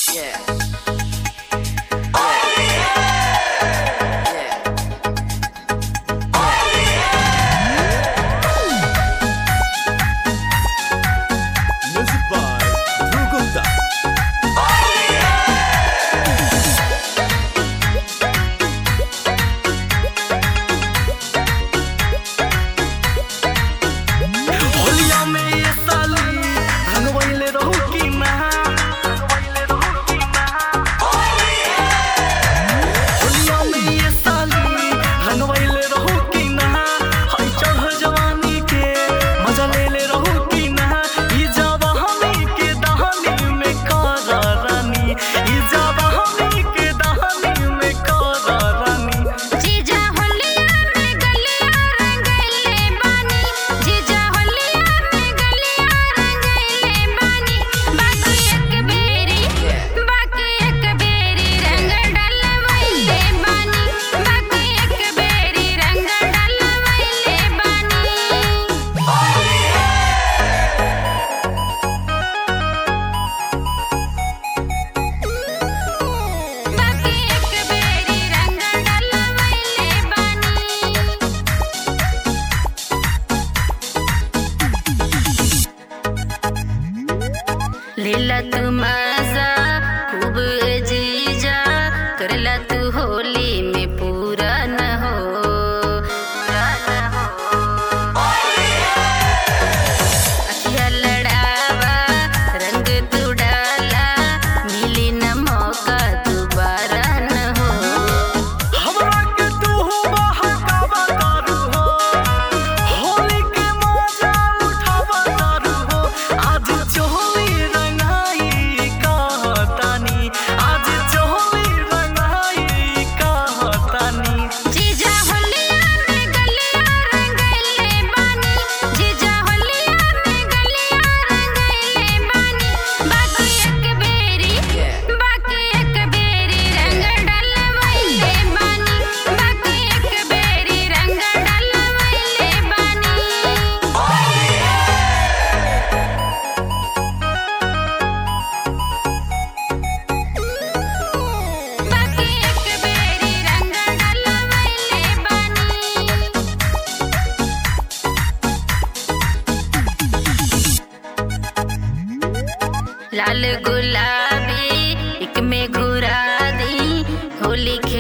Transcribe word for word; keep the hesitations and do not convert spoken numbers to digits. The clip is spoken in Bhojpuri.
लेला तू मजा खूब जीजा करला तू होली में पूरा न हो पूरा न हो अखिया लड़ावा रंग तू डाला मिली न मौका दोबारा न हो हमरा के तू बहकावा तारू हो होली के मजा उठावा तारू हो आज चोली रंगाई कहतानी आज चोली रंगाई कहतानी जीजा होलिया में गलिया रंगैले बानी जीजा होलिया में गलिया रंगैले बानी बाकी एक बेरी बाकी एक बेरी रंग डलवैले बानी बाकी एक बेरी रंग डलवैले बानी बाकी एक बेरी रंग डलवैले बानी लाल गुलाबी एक में घुरा दी होली खे